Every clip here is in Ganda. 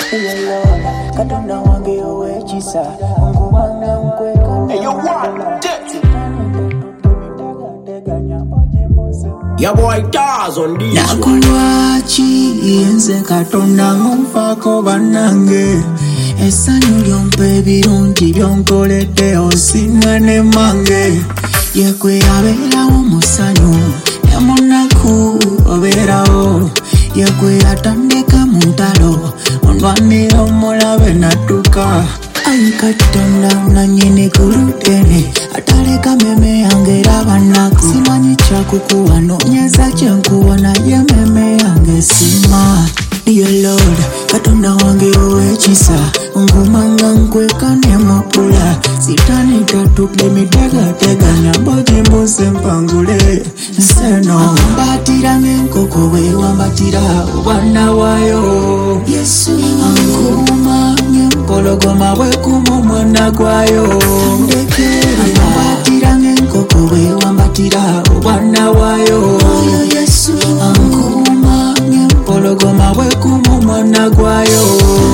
Katonda wange owekisa nkubanga nkweka. Hey, yo, what? Your boy Taz on this one. Nakulwaki yenze Katonda nkumfaako bannange. Essanyu lyompa ebirungi byonkoledde osinga ne mange. Ye gwe abeerawo mu ssanyu ne munaku obeerawo. Ye gwe atandika mu ntalo ondwanira omulabe nadduka. Ayi Katonda nannyini kulutene ataleka meme yange era bannaku. Simanyi kyakukuwa noonyeza kyenkuwa naye meme yange sima. Dear Lord, Katonda wange owekisa nkumanga nkweka ne mapula. Sitani tatubye mitegateganya mbojimbuse mpangule nseno. Wambatira ng'enkoko bwe wambatira obwana bwayo. Yesu ankuma ng'empologoma bwekuma omwana gwayo. Wambatira ng'enkoko bwe wambatira obwana bwayo. Yesu ankuma ng'empologoma bwekuma omwana gwayo.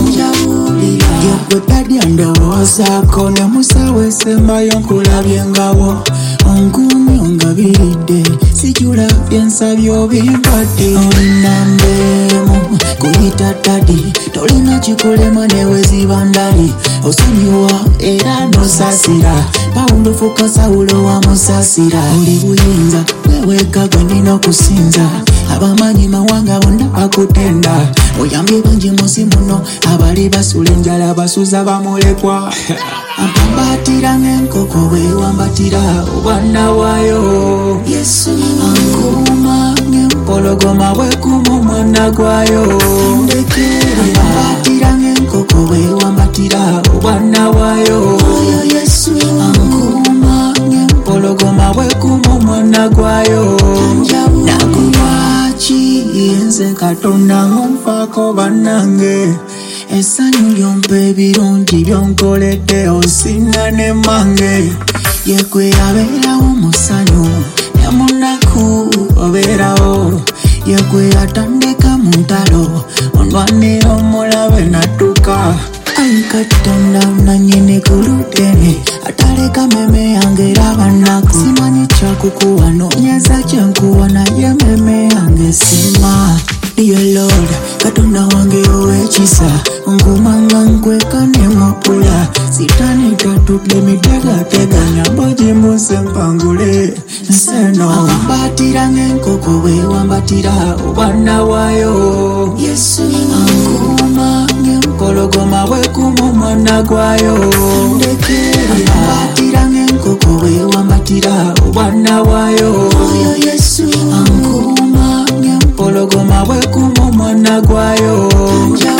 Yegwe tadya ndowoozaako ne musawo esembayo nkulabye ngawo. Onkuumye ongabiridde sijula byensabye obimpadde. Olina mbeemu kuyita dadi tolina kikulema neweziba ndali. Osonyiwa era nosasira Pawulo fuka Sawulo wamusasira. Oli buyinza weweeka gwe nina okusinza. Abamanyi mawanga bonna bakutenda. Oyambye bangi munsi muno abali basula enjala basuza bamulekwa. Ampambatira ng'enkoko bwe wambatira obwana bwayo. Yesu ankuma ng'empologoma bwekuma omwana gwayo. Ampambatira ng'enkoko bwe wambatira obwana bwayo. Yesu ankuma ng'empologoma bwekuma omwana gwayo. Nakulwaki yenze Katonda nkumfaako bannange. Essanyu lyompa ebirungi byonkoledde osinga ne mange. Ye gwe abeerawo mu ssanyu ne munaku obeerawo. Ye gwe atandika mu ntalo ondwanira omulabe nadduka. Ayi Katonda nannyini kulutene ataleka meme yange era bannaku. Simanyi kyakukuwa noonyeza kyenkuwa naye meme yange sima. Dear Lord, Katonda wange owekisa nkumanga nkweka ne mapula. Sitani tatubye mitegateganya mbojimbuse mpangule nseno. Wambatira ng'enkoko bwe wambatira obwana bwayo. Yesu ankuma ng'empologoma bwekuma omwana gwayo. Wambatira ng'enkoko bwe wambatira obwana bwayo. Yesu ankuma ng'empologoma bwekuma omwana gwayo.